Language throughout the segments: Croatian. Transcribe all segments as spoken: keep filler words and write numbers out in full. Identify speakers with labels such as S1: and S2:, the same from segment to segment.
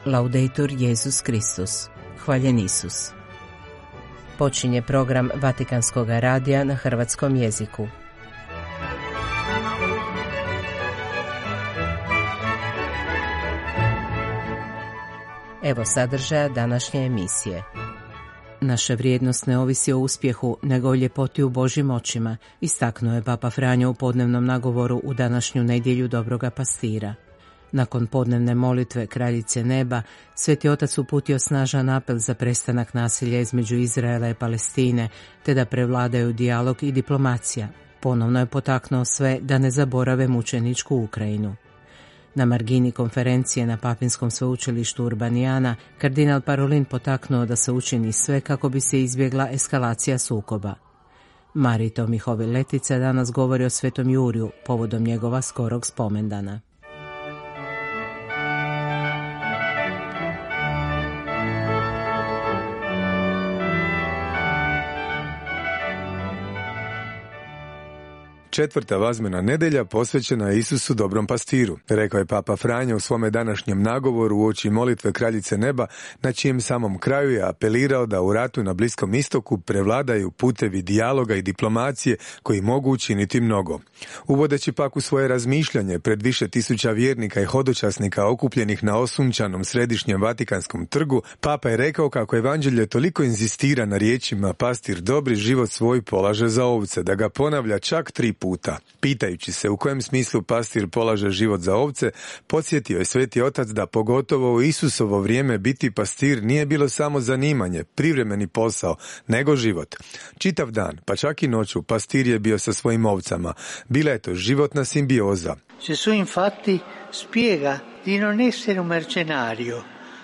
S1: Laudetur Jesus Kristus. Hvaljen Isus. Počinje program Vatikanskog radija na hrvatskom jeziku. Evo sadržaja današnje emisije. Naša vrijednost ne ovisi o uspjehu, nego o ljepoti u Božjim očima, istaknuo je Papa Franjo u podnevnom nagovoru u današnju nedjelju Dobroga pastira. Nakon podnevne molitve Kraljice neba, Sveti Otac uputio snažan apel za prestanak nasilja između Izraela i Palestine, te da prevladaju dijalog i diplomacija. Ponovno je potaknuo sve da ne zaborave mučeničku Ukrajinu. Na margini konferencije na Papinskom sveučilištu Urbanijana, kardinal Parolin potaknuo da se učini sve kako bi se izbjegla eskalacija sukoba. Marito Mihovil Letica danas govori o Svetom Juriju, povodom njegova skorog spomendana.
S2: Četvrta vazmena nedjelja posvećena je Isusu dobrom pastiru, rekao je Papa Franjo u svome današnjem nagovoru uoči molitve Kraljice neba, na čijem samom kraju je apelirao da u ratu na Bliskom istoku prevladaju putevi dijaloga i diplomacije koji mogu učiniti mnogo. Uvodeći pak u svoje razmišljanje pred više tisuća vjernika i hodočasnika okupljenih na osunčanom središnjem Vatikanskom trgu, Papa je rekao kako evanđelje toliko inzistira na riječima pastir dobri život svoj polaže za ovce, da ga ponavlja čak tri puta. puta. Pitajući se u kojem smislu pastir polaže život za ovce, podsjetio je Sveti Otac da pogotovo u Isusovo vrijeme biti pastir nije bilo samo zanimanje, privremeni posao, nego život. Čitav dan, pa čak i noću, pastir je bio sa svojim ovcama. Bila je to životna simbioza.
S3: Gesù infatti spiega di non essere un mercenario.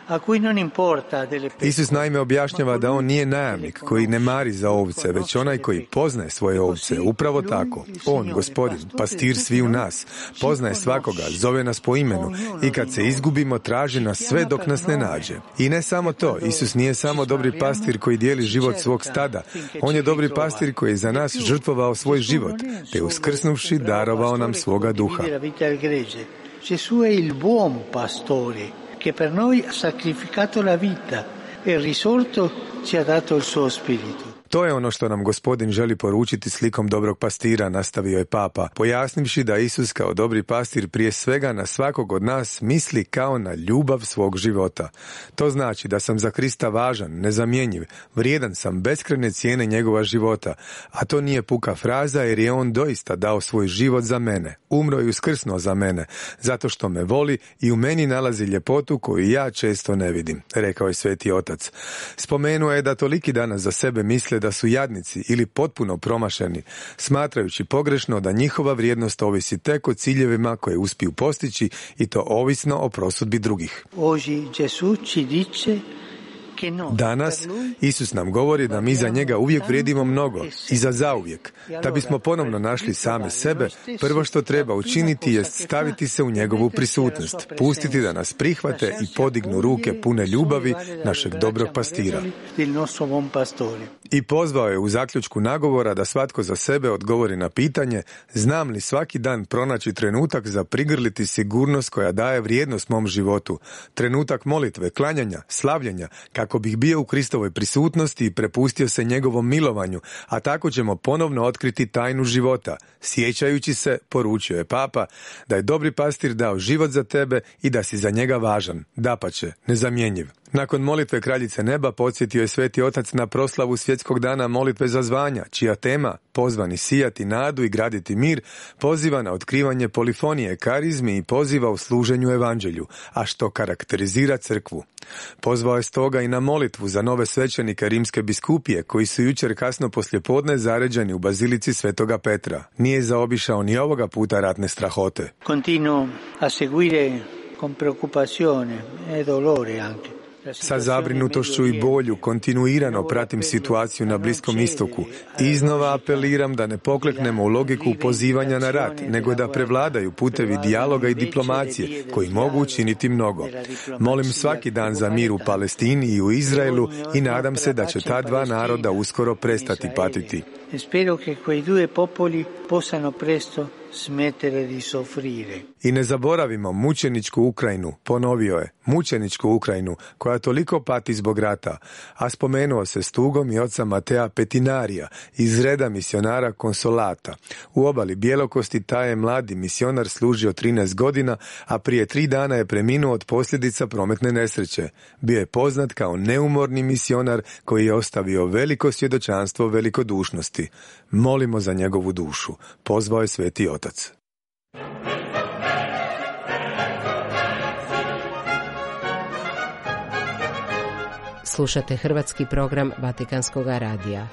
S2: Isus naime objašnjava da on nije najamnik koji ne mari za ovce, već onaj koji poznaje svoje ovce. Upravo tako. On, Gospodin, pastir sviju nas, poznaje svakoga, zove nas po imenu i kad se izgubimo traži nas sve dok nas ne nađe. I ne samo to, Isus nije samo dobri pastir koji dijeli život svog stada. On je dobri pastir koji je za nas žrtvovao svoj život, te uskrsnuvši darovao nam svoga duha.
S3: Gesù è il buon pastore che per noi ha sacrificato la vita e risorto ci ha dato il suo spirito.
S2: To je ono što nam Gospodin želi poručiti slikom dobrog pastira, nastavio je Papa, pojasnivši da Isus kao dobri pastir prije svega na svakog od nas misli kao na ljubav svog života. To znači da sam za Krista važan, nezamjenjiv, vrijedan sam beskrajne cijene njegova života, a to nije puka fraza jer je on doista dao svoj život za mene, umro i uskrsnuo za mene, zato što me voli i u meni nalazi ljepotu koju ja često ne vidim, rekao je Sveti Otac. Spomenuo je da toliki danas za sebe misle da su jadnici ili potpuno promašeni, smatrajući pogrešno da njihova vrijednost ovisi tek o ciljevima koje uspiju postići i to ovisno o prosudbi drugih. Danas Isus nam govori da mi za njega uvijek vrijedimo mnogo i za zauvijek. Da bismo ponovno našli sami sebe, prvo što treba učiniti jest staviti se u njegovu prisutnost, pustiti da nas prihvate i podignu ruke pune ljubavi našeg dobrog pastira. I pozvao je u zaključku nagovora da svatko za sebe odgovori na pitanje znam li svaki dan pronaći trenutak za prigrliti sigurnost koja daje vrijednost mom životu, trenutak molitve, klanjanja, slavljenja, kako bih bio u Kristovoj prisutnosti i prepustio se njegovom milovanju, a tako ćemo ponovno otkriti tajnu života. Sjećajući se, poručio je Papa, da je dobri pastir dao život za tebe i da si za njega važan, dapače, nezamjenjiv. Nakon molitve Kraljice neba podsjetio je Sveti Otac na proslavu Svjetskog dana molitve za zvanja, čija tema, pozvani sijati nadu i graditi mir, poziva na otkrivanje polifonije, karizmi i poziva u služenju evanđelju, a što karakterizira crkvu. Pozvao je stoga i na molitvu za nove svećenike Rimske biskupije, koji su jučer kasno poslijepodne zaređeni u bazilici Svetoga Petra. Nije zaobišao ni ovoga puta ratne strahote.
S3: Continuo a seguire con preoccupazione e dolore anche.
S2: Sa zabrinutošću i bolju kontinuirano pratim situaciju na Bliskom istoku i iznova apeliram da ne pokleknemo u logiku pozivanja na rat, nego da prevladaju putevi dijaloga i diplomacije koji mogu učiniti mnogo. Molim svaki dan za mir u Palestini i u Izraelu i nadam se da će ta dva naroda uskoro prestati patiti.
S3: Spero che quei due popoli possano presto smettere di soffrire.
S2: I ne zaboravimo mučeničku Ukrajinu, ponovio je, mučeničku Ukrajinu koja toliko pati zbog rata, a spomenuo se s tugom i oca Matea Petinarija iz reda misionara Konsolata. U obali Bjelokosti taj je mladi misionar služio trinaest godina, a prije tri dana je preminuo od posljedica prometne nesreće. Bio je poznat kao neumorni misionar koji je ostavio veliko svjedočanstvo velikodušnosti. Molimo za njegovu dušu, pozvao je Sveti Otac.
S1: Slušate hrvatski program Vatikanskog radija.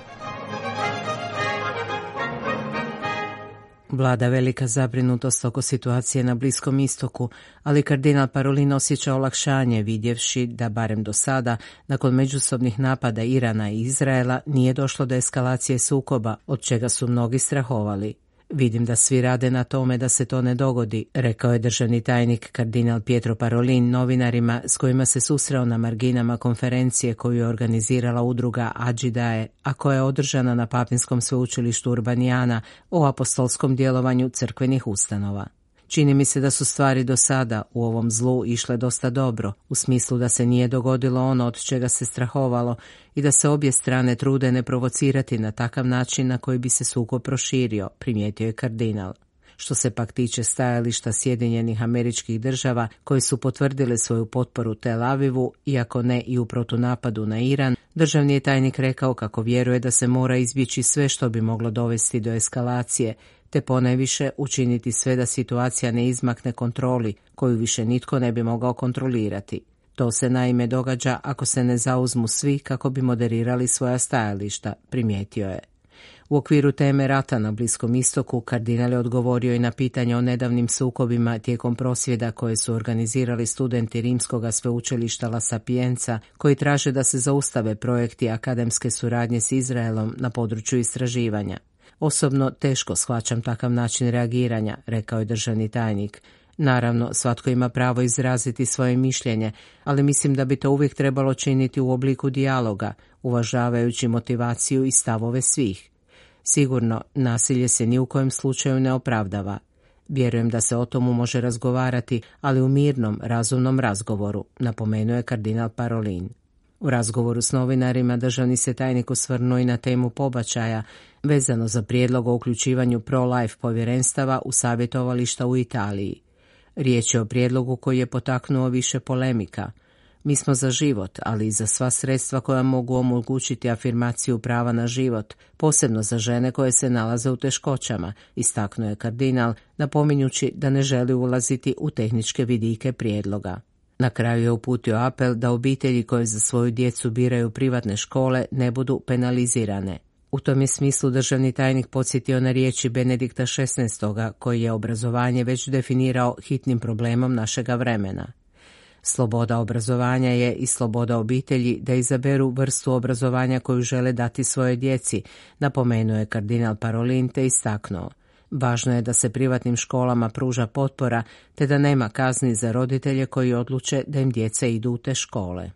S1: Vlada velika zabrinutost oko situacije na Bliskom istoku, ali kardinal Parolin osjeća olakšanje vidjevši da barem do sada, nakon međusobnih napada Irana i Izraela, nije došlo do eskalacije sukoba, od čega su mnogi strahovali. Vidim da svi rade na tome da se to ne dogodi, rekao je državni tajnik kardinal Pietro Parolin novinarima s kojima se susreo na marginama konferencije koju je organizirala udruga Agidae, a koja je održana na Papinskom sveučilištu Urbanijana o apostolskom djelovanju crkvenih ustanova. Čini mi se da su stvari do sada u ovom zlu išle dosta dobro, u smislu da se nije dogodilo ono od čega se strahovalo i da se obje strane trude ne provocirati na takav način na koji bi se sukob proširio, primijetio je kardinal. Što se pak tiče stajališta Sjedinjenih Američkih Država koji su potvrdile svoju potporu Tel Avivu, iako ne i u protunapadu na Iran, državni je tajnik rekao kako vjeruje da se mora izbjeći sve što bi moglo dovesti do eskalacije, te ponajviše učiniti sve da situacija ne izmakne kontroli, koju više nitko ne bi mogao kontrolirati. To se naime događa ako se ne zauzmu svi kako bi moderirali svoja stajališta, primijetio je. U okviru teme rata na Bliskom istoku kardinal je odgovorio i na pitanje o nedavnim sukobima tijekom prosvjeda koje su organizirali studenti Rimskog sveučilišta La Sapienza, koji traže da se zaustave projekti akademske suradnje s Izraelom na području istraživanja. Osobno teško shvaćam takav način reagiranja, rekao je državni tajnik. Naravno, svatko ima pravo izraziti svoje mišljenje, ali mislim da bi to uvijek trebalo činiti u obliku dijaloga, uvažavajući motivaciju i stavove svih. Sigurno, nasilje se ni u kojem slučaju ne opravdava. Vjerujem da se o tomu može razgovarati, ali u mirnom, razumnom razgovoru, napomenuo je kardinal Parolin. U razgovoru s novinarima državni se tajnik osvrnuo i na temu pobačaja, vezano za prijedlog o uključivanju pro-life povjerenstava u savjetovališta u Italiji. Riječ je o prijedlogu koji je potaknuo više polemika. Mi smo za život, ali i za sva sredstva koja mogu omogućiti afirmaciju prava na život, posebno za žene koje se nalaze u teškoćama, istaknuo je kardinal, napominjući da ne želi ulaziti u tehničke vidike prijedloga. Na kraju je uputio apel da obitelji koje za svoju djecu biraju privatne škole ne budu penalizirane. U tom je smislu državni tajnik podsjetio na riječi Benedikta šesnaestog koji je obrazovanje već definirao hitnim problemom našega vremena. Sloboda obrazovanja je i sloboda obitelji da izaberu vrstu obrazovanja koju žele dati svojoj djeci, napomenuo je kardinal Parolin te istaknuo. Važno je da se privatnim školama pruža potpora te da nema kazni za roditelje koji odluče da im djeca idu u te škole.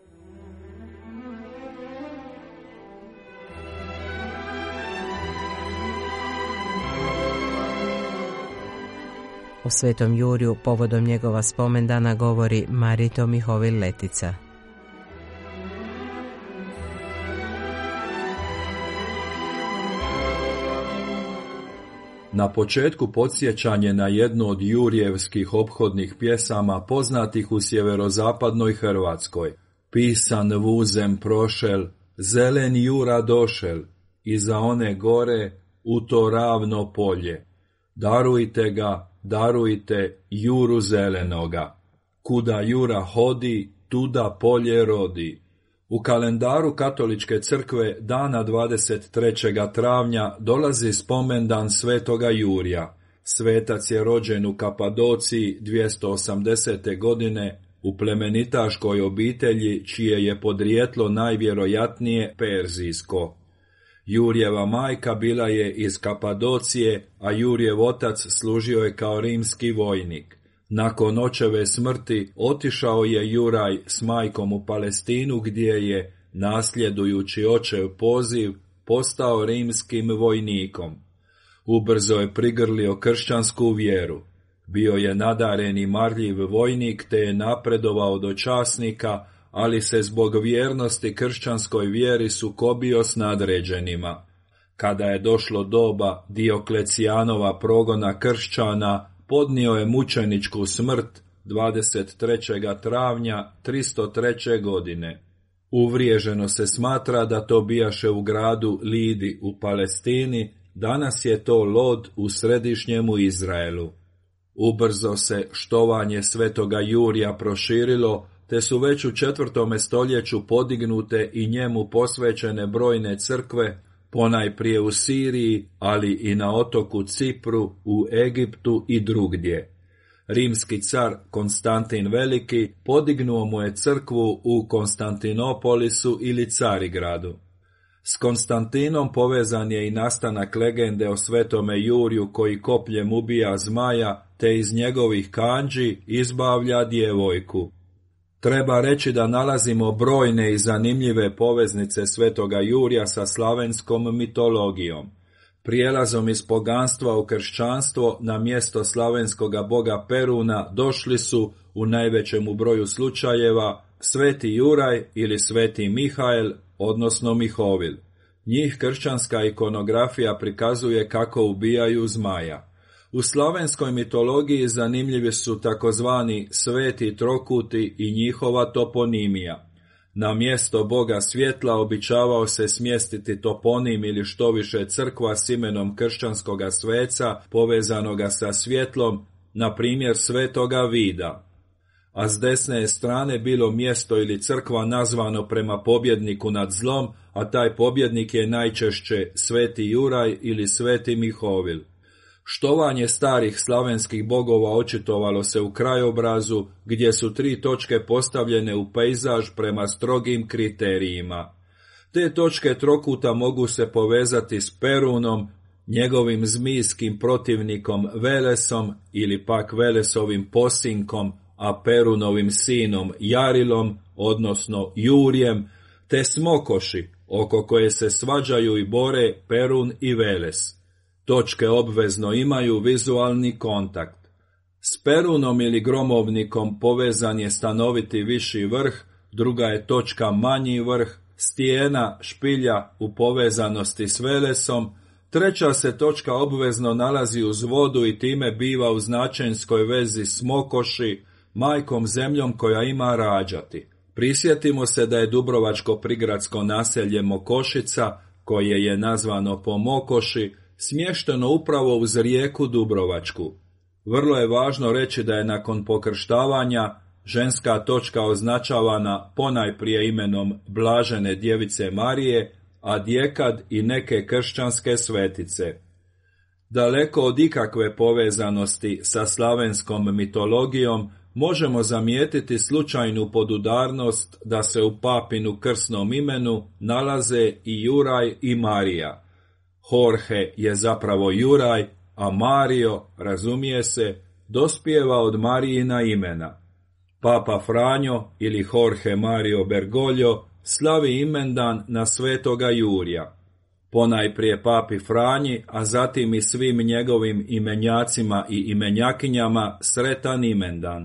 S1: O Svetom Juriju povodom njegova spomendana govori Marito Mihovil Letica.
S4: Na početku podsjećanje na jednu od jurijevskih ophodnih pjesama poznatih u sjeverozapadnoj Hrvatskoj. Pisan vuzem prošel, zelen jura došel, i za one gore u to ravno polje. Darujte ga, darujte juru zelenoga. Kuda jura hodi, tuda polje rodi. U kalendaru Katoličke crkve dana dvadeset trećeg travnja dolazi spomendan svetoga Jurija. Svetac je rođen u Kapadociji dvjesto osamdesete godine u plemenitaškoj obitelji čije je podrijetlo najvjerojatnije perzijsko. Jurijeva majka bila je iz Kapadocije, a Jurijev otac služio je kao rimski vojnik. Nakon očeve smrti otišao je Juraj s majkom u Palestinu gdje je, nasljedujući očev poziv, postao rimskim vojnikom. Ubrzo je prigrlio kršćansku vjeru. Bio je nadaren i marljiv vojnik, te je napredovao do časnika, ali se zbog vjernosti kršćanskoj vjeri sukobio s nadređenima. Kada je došlo doba Dioklecijanova progona kršćana, podnio je mučeničku smrt dvadeset trećeg travnja tristo treće. godine. Uvriježeno se smatra da to bijaše u gradu Lidi u Palestini, danas je to Lod u središnjemu Izraelu. Ubrzo se štovanje svetoga Jurija proširilo, te su već u četvrtome stoljeću podignute i njemu posvećene brojne crkve, ponajprije u Siriji, ali i na otoku Cipru, u Egiptu i drugdje. Rimski car Konstantin Veliki podignuo mu je crkvu u Konstantinopolisu ili Carigradu. S Konstantinom povezan je i nastanak legende o svetome Juriju koji kopljem ubija zmaja, te iz njegovih kandži izbavlja djevojku. Treba reći da nalazimo brojne i zanimljive poveznice svetoga Jurija sa slavenskom mitologijom. Prijelazom iz poganstva u kršćanstvo na mjesto slavenskoga boga Peruna došli su, u najvećemu broju slučajeva, sveti Juraj ili sveti Mihael, odnosno Mihovil. Njih kršćanska ikonografija prikazuje kako ubijaju zmaja. U slavenskoj mitologiji zanimljivi su takozvani sveti trokuti i njihova toponimija. Na mjesto boga svjetla običavao se smjestiti toponim ili što više crkva s imenom kršćanskoga sveca povezanoga sa svjetlom, na primjer svetoga Vida. A s desne strane bilo mjesto ili crkva nazvano prema pobjedniku nad zlom, a taj pobjednik je najčešće sveti Juraj ili sveti Mihovil. Štovanje starih slavenskih bogova očitovalo se u krajobrazu, gdje su tri točke postavljene u pejzaž prema strogim kriterijima. Te točke trokuta mogu se povezati s Perunom, njegovim zmijskim protivnikom Velesom ili pak Velesovim posinkom, a Perunovim sinom Jarilom, odnosno Jurijem, te Smokoši, oko koje se svađaju i bore Perun i Veles. Točke obvezno imaju vizualni kontakt. S Perunom ili gromovnikom povezan je stanoviti viši vrh, druga je točka manji vrh, stijena, špilja u povezanosti s Velesom, treća se točka obvezno nalazi uz vodu i time biva u značenjskoj vezi s Mokoši, majkom zemljom koja ima rađati. Prisjetimo se da je dubrovačko prigradsko naselje Mokošica, koje je nazvano po Mokoši, smješteno upravo uz rijeku Dubrovačku. Vrlo je važno reći da je nakon pokrštavanja ženska točka označavana ponajprije imenom Blažene djevice Marije, a djekad i neke kršćanske svetice. Daleko od ikakve povezanosti sa slavenskom mitologijom možemo zamijetiti slučajnu podudarnost da se u papinu krsnom imenu nalaze i Juraj i Marija. Jorge je zapravo Juraj, a Mario, razumije se, dospijeva od Marijina imena. Papa Franjo ili Jorge Mario Bergoglio slavi imendan na svetoga Jurija. Ponajprije papi Franji, a zatim i svim njegovim imenjacima i imenjakinjama sretan imendan.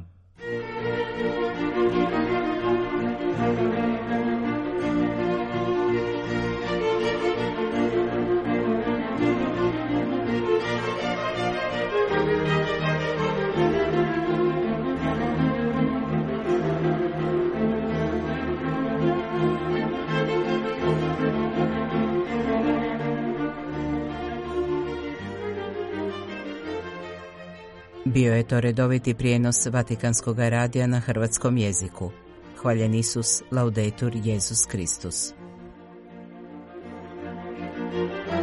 S1: Bio je to redoviti prijenos Vatikanskog radija na hrvatskom jeziku. Hvaljen Isus, laudetur Jesus Kristus.